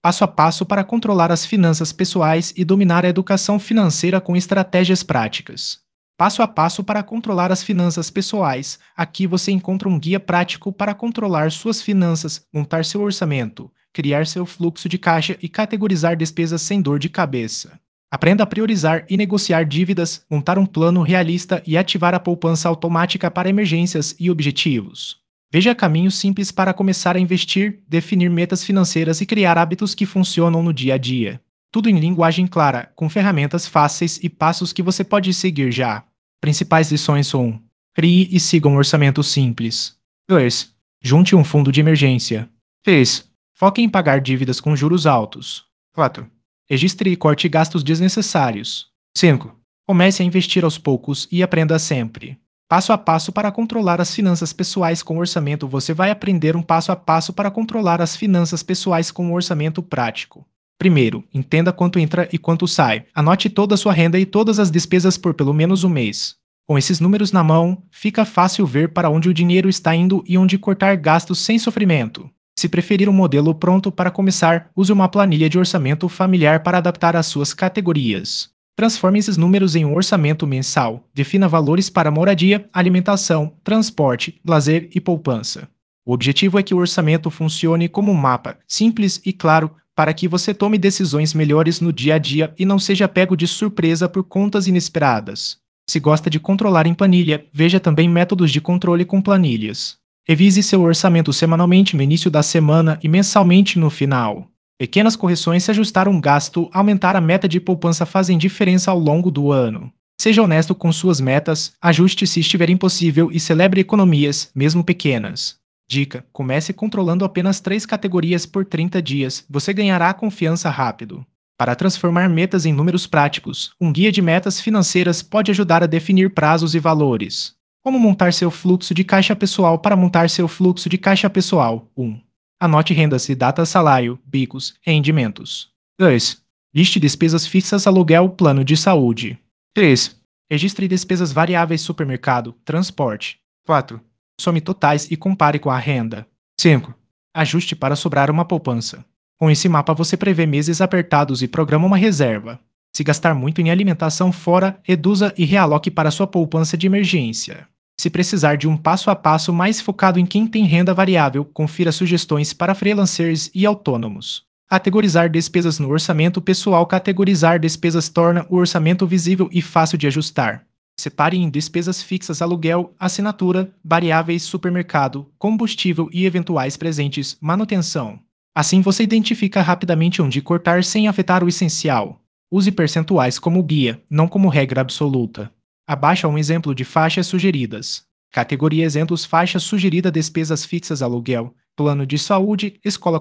Passo a passo para controlar as finanças pessoais e dominar a educação financeira com estratégias práticas. Passo a passo para controlar as finanças pessoais. Aqui você encontra um guia prático para controlar suas finanças, montar seu orçamento, criar seu fluxo de caixa e categorizar despesas sem dor de cabeça. Aprenda a priorizar e negociar dívidas, montar um plano realista e ativar a poupança automática para emergências e objetivos. Veja caminhos simples para começar a investir, definir metas financeiras e criar hábitos que funcionam no dia a dia. Tudo em linguagem clara, com ferramentas fáceis e passos que você pode seguir já. Principais lições são: 1. Crie e siga um orçamento simples. 2. Junte um fundo de emergência. 3. Foque em pagar dívidas com juros altos. 4. Registre e corte gastos desnecessários. 5. Comece a investir aos poucos e aprenda sempre. Passo a passo para controlar as finanças pessoais com orçamento. Você vai aprender um passo a passo para controlar as finanças pessoais com um orçamento prático. Primeiro, entenda quanto entra e quanto sai. Anote toda a sua renda e todas as despesas por pelo menos um mês. Com esses números na mão, fica fácil ver para onde o dinheiro está indo e onde cortar gastos sem sofrimento. Se preferir um modelo pronto para começar, use uma planilha de orçamento familiar para adaptar às suas categorias. Transforme esses números em um orçamento mensal. Defina valores para moradia, alimentação, transporte, lazer e poupança. O objetivo é que o orçamento funcione como um mapa, simples e claro, para que você tome decisões melhores no dia a dia e não seja pego de surpresa por contas inesperadas. Se gosta de controlar em planilha, veja também métodos de controle com planilhas. Revise seu orçamento semanalmente no início da semana e mensalmente no final. Pequenas correções se ajustar um gasto, aumentar a meta de poupança fazem diferença ao longo do ano. Seja honesto com suas metas, ajuste se estiver impossível e celebre economias, mesmo pequenas. Dica: comece controlando apenas 3 categorias por 30 dias, você ganhará confiança rápido. Para transformar metas em números práticos, um guia de metas financeiras pode ajudar a definir prazos e valores. Como montar seu fluxo de caixa pessoal? Para montar seu fluxo de caixa pessoal: 1. Anote rendas e data salário, bicos, rendimentos. 2. Liste despesas fixas, aluguel, plano de saúde. 3. Registre despesas variáveis, supermercado, transporte. 4. Some totais e compare com a renda. 5. Ajuste para sobrar uma poupança. Com esse mapa você prevê meses apertados e programa uma reserva. Se gastar muito em alimentação fora, reduza e realoque para sua poupança de emergência. Se precisar de um passo a passo mais focado em quem tem renda variável, confira sugestões para freelancers e autônomos. Categorizar despesas no orçamento pessoal. Categorizar despesas torna o orçamento visível e fácil de ajustar. Separe em despesas fixas, aluguel, assinatura, variáveis, supermercado, combustível e eventuais presentes, manutenção. Assim você identifica rapidamente onde cortar sem afetar o essencial. Use percentuais como guia, não como regra absoluta. Abaixo um exemplo de faixas sugeridas. Categoria exemplos: faixa sugerida despesas fixas, aluguel, plano de saúde, escola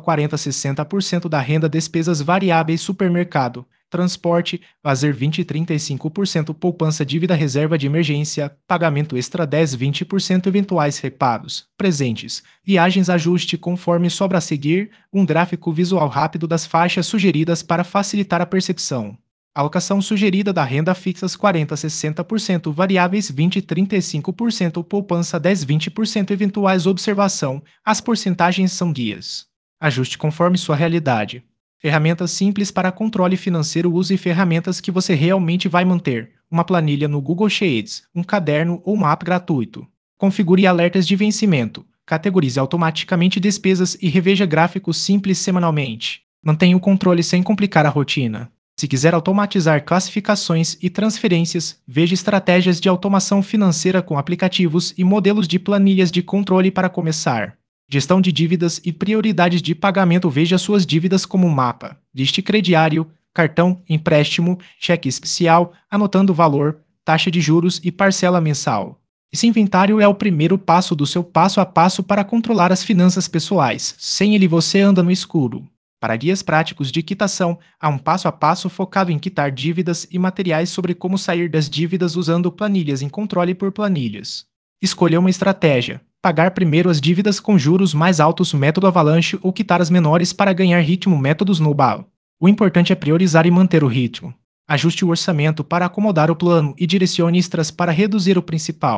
40-60% da renda, despesas variáveis, supermercado, transporte, lazer 20-35%, poupança, dívida, reserva de emergência, pagamento extra 10-20%, eventuais reparos, presentes, viagens. Ajuste conforme sobra. A seguir, um gráfico visual rápido das faixas sugeridas para facilitar a percepção. Alocação sugerida da renda: fixas 40-60%, variáveis 20-35%, poupança 10-20%, eventuais. Observação: as porcentagens são guias. Ajuste conforme sua realidade. Ferramentas simples para controle financeiro: use ferramentas que você realmente vai manter. Uma planilha no Google Sheets, um caderno ou um app gratuito. Configure alertas de vencimento. Categorize automaticamente despesas e reveja gráficos simples semanalmente. Mantenha o controle sem complicar a rotina. Se quiser automatizar classificações e transferências, veja estratégias de automação financeira com aplicativos e modelos de planilhas de controle para começar. Gestão de dívidas e prioridades de pagamento: veja suas dívidas como um mapa. Liste crediário, cartão, empréstimo, cheque especial, anotando valor, taxa de juros e parcela mensal. Esse inventário é o primeiro passo do seu passo a passo para controlar as finanças pessoais. Sem ele você anda no escuro. Para guias práticos de quitação, há um passo a passo focado em quitar dívidas e materiais sobre como sair das dívidas usando planilhas em controle por planilhas. Escolha uma estratégia: pagar primeiro as dívidas com juros mais altos, método avalanche, ou quitar as menores para ganhar ritmo, método snowball. O importante é priorizar e manter o ritmo. Ajuste o orçamento para acomodar o plano e direcione extras para reduzir o principal.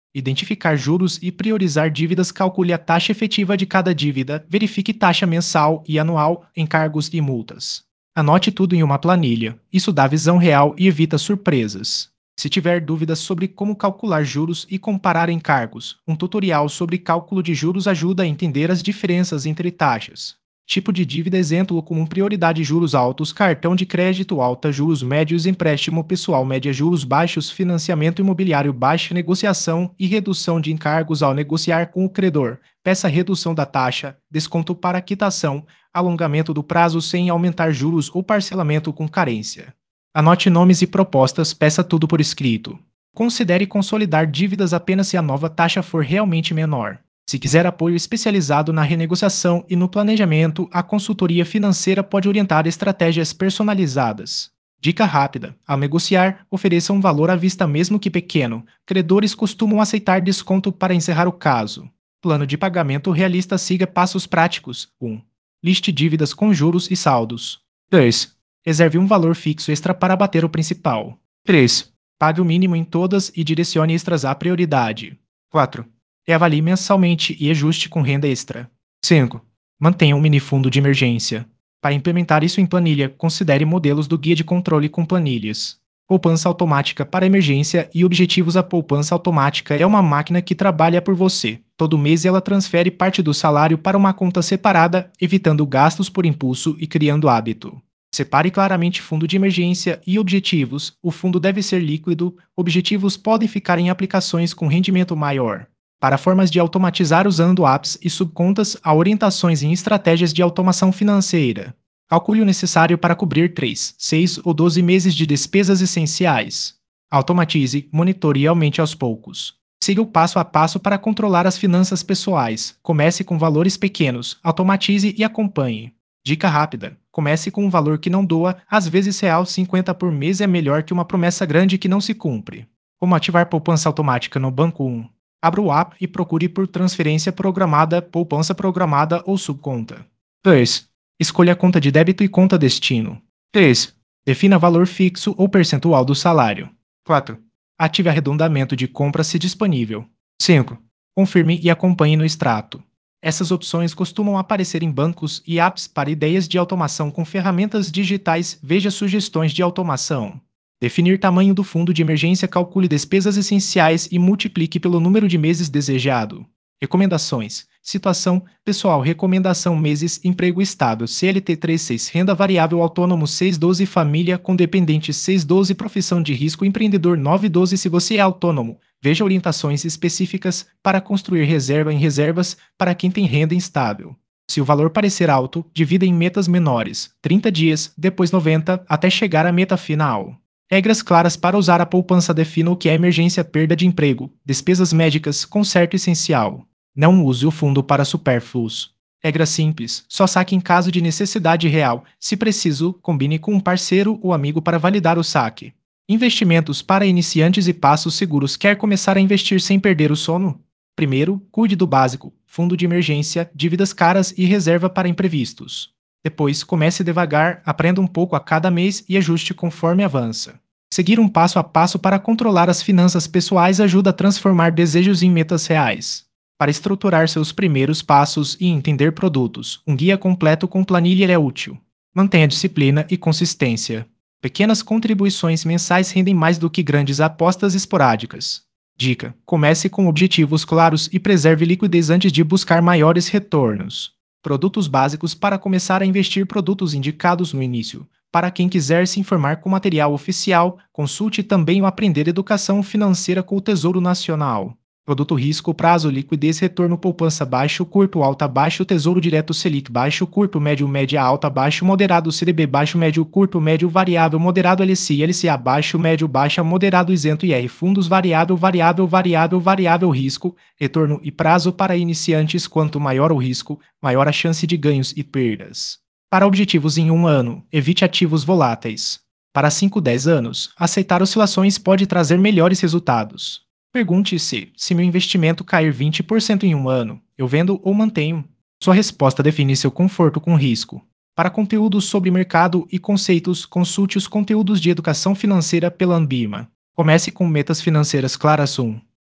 Identificar juros e priorizar dívidas. Calcule a taxa efetiva de cada dívida. Verifique taxa mensal e anual, encargos e multas. Anote tudo em uma planilha. Isso dá visão real e evita surpresas. Se tiver dúvidas sobre como calcular juros e comparar encargos, um tutorial sobre cálculo de juros ajuda a entender as diferenças entre taxas. Tipo de dívida: exemplo como prioridade: juros altos, cartão de crédito alta, juros médios, empréstimo pessoal média, juros baixos, financiamento imobiliário, baixa, negociação e redução de encargos ao negociar com o credor. Peça redução da taxa, desconto para quitação, alongamento do prazo sem aumentar juros ou parcelamento com carência. Anote nomes e propostas. Peça tudo por escrito. Considere consolidar dívidas apenas se a nova taxa for realmente menor. Se quiser apoio especializado na renegociação e no planejamento, a consultoria financeira pode orientar estratégias personalizadas. Dica rápida: ao negociar, ofereça um valor à vista mesmo que pequeno. Credores costumam aceitar desconto para encerrar o caso. Plano de pagamento realista. Siga passos práticos. 1. Liste dívidas com juros e saldos. 2. Reserve um valor fixo extra para abater o principal. 3. Pague o mínimo em todas e direcione extras à prioridade. 4. Reavalie mensalmente e ajuste com renda extra. 5. Mantenha um minifundo de emergência. Para implementar isso em planilha, considere modelos do guia de controle com planilhas. Poupança automática para emergência e objetivos. A poupança automática é uma máquina que trabalha por você. Todo mês ela transfere parte do salário para uma conta separada, evitando gastos por impulso e criando hábito. Separe claramente fundo de emergência e objetivos. O fundo deve ser líquido, objetivos podem ficar em aplicações com rendimento maior. Para formas de automatizar usando apps e subcontas, há orientações em estratégias de automação financeira. Calcule o necessário para cobrir 3, 6 ou 12 meses de despesas essenciais. Automatize, monitore e aumente aos poucos. Siga o passo a passo para controlar as finanças pessoais. Comece com valores pequenos, automatize e acompanhe. Dica rápida: comece com um valor que não doa, às vezes R$50 por mês é melhor que uma promessa grande que não se cumpre. Como ativar poupança automática no Banco 1? Abra o app e procure por transferência programada, poupança programada ou subconta. 2. Escolha a conta de débito e conta destino. 3. Defina valor fixo ou percentual do salário. 4. Ative arredondamento de compra se disponível. 5. Confirme e acompanhe no extrato. Essas opções costumam aparecer em bancos e apps para ideias de automação com ferramentas digitais. Veja sugestões de automação. Definir tamanho do fundo de emergência. Calcule despesas essenciais e multiplique pelo número de meses desejado. Recomendações: situação pessoal, recomendação meses, emprego estável, CLT 36, renda variável, autônomo 612, família com dependentes 612, profissão de risco, empreendedor 912. Se você é autônomo, veja orientações específicas para construir reserva em reservas para quem tem renda instável. Se o valor parecer alto, divida em metas menores, 30 dias, depois 90, até chegar à meta final. Regras claras para usar a poupança. Defina o que é emergência: perda de emprego, despesas médicas, conserto essencial. Não use o fundo para supérfluos. Regra simples: só saque em caso de necessidade real. Se preciso, combine com um parceiro ou amigo para validar o saque. Investimentos para iniciantes e passos seguros. Quer começar a investir sem perder o sono? Primeiro, cuide do básico: fundo de emergência, dívidas caras e reserva para imprevistos. Depois, comece devagar, aprenda um pouco a cada mês e ajuste conforme avança. Seguir um passo a passo para controlar as finanças pessoais ajuda a transformar desejos em metas reais. Para estruturar seus primeiros passos e entender produtos, um guia completo com planilha é útil. Mantenha disciplina e consistência. Pequenas contribuições mensais rendem mais do que grandes apostas esporádicas. Dica: comece com objetivos claros e preserve liquidez antes de buscar maiores retornos. Produtos básicos para começar a investir. Produtos indicados no início. Para quem quiser se informar com material oficial, consulte também o Aprender Educação Financeira com o Tesouro Nacional. Produto risco, prazo, liquidez, retorno, poupança baixo, curto, alta, baixo, tesouro direto, Selic baixo, curto, médio, média, alta, baixo, moderado, CDB baixo, médio, curto, médio, variável, moderado, LCI, LCA baixo, médio, baixa, moderado, isento IR, fundos variável, variável, variável, variável, risco, retorno e prazo para iniciantes. Quanto maior o risco, maior a chance de ganhos e perdas. Para objetivos em 1 ano, evite ativos voláteis. Para 5, 10 anos, aceitar oscilações pode trazer melhores resultados. Pergunte-se: se meu investimento cair 20% em 1 ano, eu vendo ou mantenho? Sua resposta define seu conforto com risco. Para conteúdos sobre mercado e conceitos, consulte os conteúdos de educação financeira pela Ambima. Comece com metas financeiras claras 1.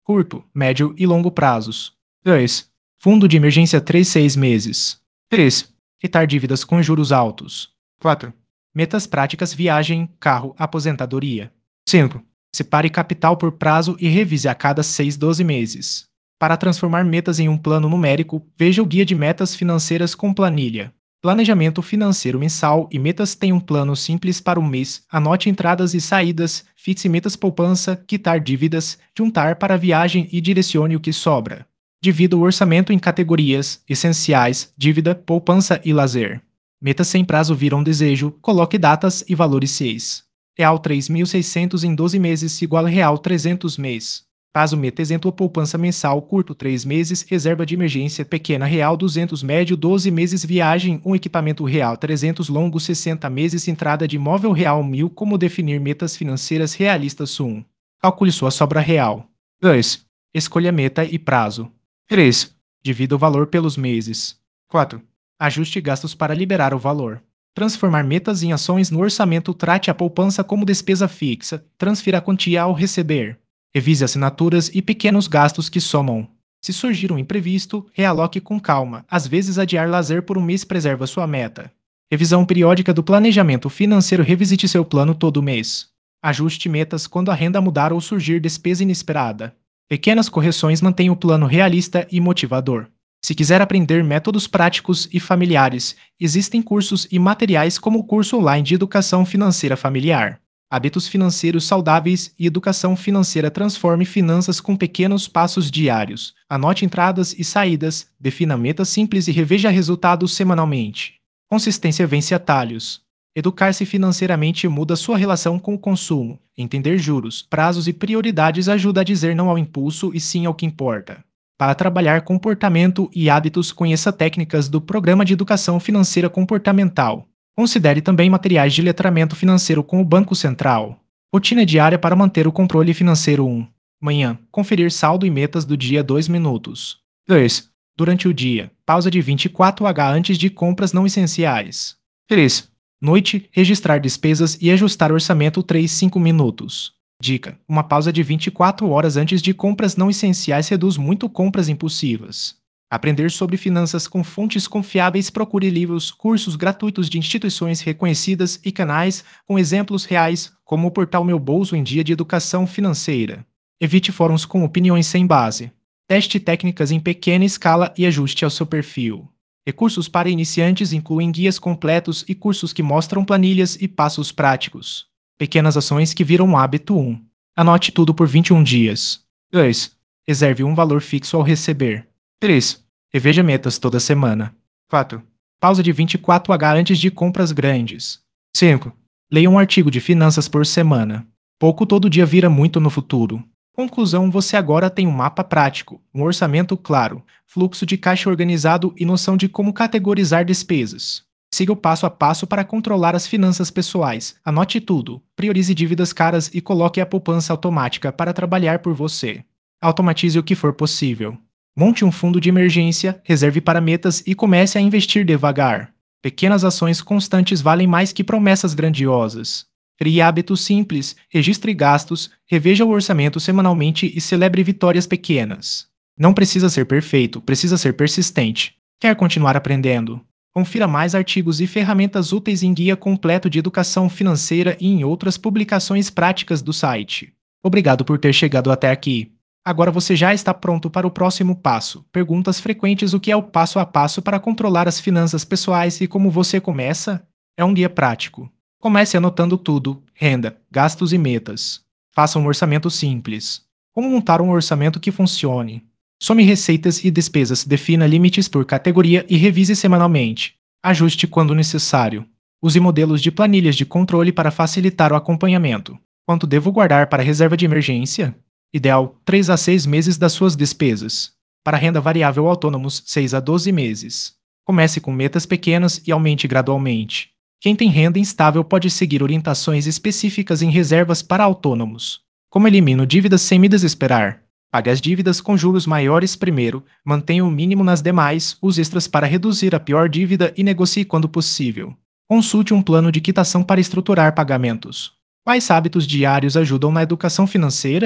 curto, médio e longo prazos. 2. Fundo de emergência 3 6 meses. 3. Quitar dívidas com juros altos. 4. Metas práticas viagem, carro, aposentadoria. 5. Separe capital por prazo e revise a cada 6 12 meses. Para transformar metas em um plano numérico, veja o Guia de Metas Financeiras com Planilha. Planejamento financeiro mensal e metas tem um plano simples para o mês. Anote entradas e saídas, fixe metas poupança, quitar dívidas, juntar para viagem e direcione o que sobra. Divida o orçamento em categorias: essenciais, dívida, poupança e lazer. Metas sem prazo viram desejo, coloque datas e valores 6. Real 3.600 em 12 meses igual a real 300 mês. Prazo meta isento poupança mensal curto 3 meses, reserva de emergência pequena real 200 médio 12 meses viagem um equipamento real 300 longo 60 meses entrada de imóvel real 1.000 como definir metas financeiras realistas 1. Calcule sua sobra real. 2. Escolha meta e prazo. 3. Divida o valor pelos meses. 4. Ajuste gastos para liberar o valor. Transformar metas em ações no orçamento. Trate a poupança como despesa fixa. Transfira a quantia ao receber. Revise assinaturas e pequenos gastos que somam. Se surgir um imprevisto, realoque com calma. Às vezes, adiar lazer por um mês preserva sua meta. Revisão periódica do planejamento financeiro. Revisite seu plano todo mês. Ajuste metas quando a renda mudar ou surgir despesa inesperada. Pequenas correções mantêm o plano realista e motivador. Se quiser aprender métodos práticos e familiares, existem cursos e materiais como o curso online de Educação Financeira Familiar. Hábitos financeiros saudáveis e educação financeira. Transforme finanças com pequenos passos diários. Anote entradas e saídas, defina metas simples e reveja resultados semanalmente. Consistência vence atalhos. Educar-se financeiramente muda sua relação com o consumo. Entender juros, prazos e prioridades ajuda a dizer não ao impulso e sim ao que importa. Para trabalhar comportamento e hábitos, conheça técnicas do Programa de Educação Financeira Comportamental. Considere também materiais de letramento financeiro com o Banco Central. Rotina diária para manter o controle financeiro 1. Manhã, conferir saldo e metas do dia 2 minutos. 2. Durante o dia, pausa de 24h antes de compras não essenciais. 3. Noite, registrar despesas e ajustar orçamento 3 5 minutos. Dica: uma pausa de 24 horas antes de compras não essenciais reduz muito compras impulsivas. Aprender sobre finanças com fontes confiáveis. Procure livros, cursos gratuitos de instituições reconhecidas e canais com exemplos reais, como o portal Meu Bolso em Dia de Educação Financeira. Evite fóruns com opiniões sem base. Teste técnicas em pequena escala e ajuste ao seu perfil. Recursos para iniciantes incluem guias completos e cursos que mostram planilhas e passos práticos. Pequenas ações que viram um hábito 1. Anote tudo por 21 dias. 2. Reserve um valor fixo ao receber. 3. Reveja metas toda semana. 4. Pausa de 24h antes de compras grandes. 5. Leia um artigo de finanças por semana. Pouco todo dia vira muito no futuro. Conclusão: você agora tem um mapa prático, um orçamento claro, fluxo de caixa organizado e noção de como categorizar despesas. Siga o passo a passo para controlar as finanças pessoais. Anote tudo, priorize dívidas caras e coloque a poupança automática para trabalhar por você. Automatize o que for possível. Monte um fundo de emergência, reserve para metas e comece a investir devagar. Pequenas ações constantes valem mais que promessas grandiosas. Crie hábitos simples, registre gastos, reveja o orçamento semanalmente e celebre vitórias pequenas. Não precisa ser perfeito, precisa ser persistente. Quer continuar aprendendo? Confira mais artigos e ferramentas úteis em Guia Completo de Educação Financeira e em outras publicações práticas do site. Obrigado por ter chegado até aqui. Agora você já está pronto para o próximo passo. Perguntas frequentes: o que é o passo a passo para controlar as finanças pessoais e como você começa? É um guia prático. Comece anotando tudo: renda, gastos e metas. Faça um orçamento simples. Como montar um orçamento que funcione? Some receitas e despesas, defina limites por categoria e revise semanalmente. Ajuste quando necessário. Use modelos de planilhas de controle para facilitar o acompanhamento. Quanto devo guardar para reserva de emergência? Ideal: 3 a 6 meses das suas despesas. Para renda variável autônomos, 6 a 12 meses. Comece com metas pequenas e aumente gradualmente. Quem tem renda instável pode seguir orientações específicas em reservas para autônomos. Como elimino dívidas sem me desesperar? Pague as dívidas com juros maiores primeiro, mantenha o mínimo nas demais, use extras para reduzir a pior dívida e negocie quando possível. Consulte um plano de quitação para estruturar pagamentos. Quais hábitos diários ajudam na educação financeira?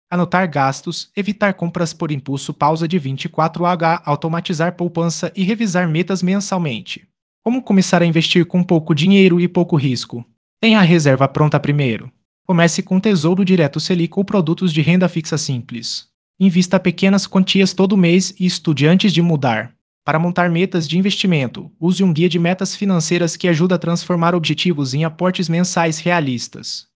Anotar gastos, evitar compras por impulso, pausa de 24H, automatizar poupança e revisar metas mensalmente. Como começar a investir com pouco dinheiro e pouco risco? Tenha a reserva pronta primeiro. Comece com Tesouro Direto Selic ou produtos de renda fixa simples. Invista pequenas quantias todo mês e estude antes de mudar. Para montar metas de investimento, use um guia de metas financeiras que ajuda a transformar objetivos em aportes mensais realistas.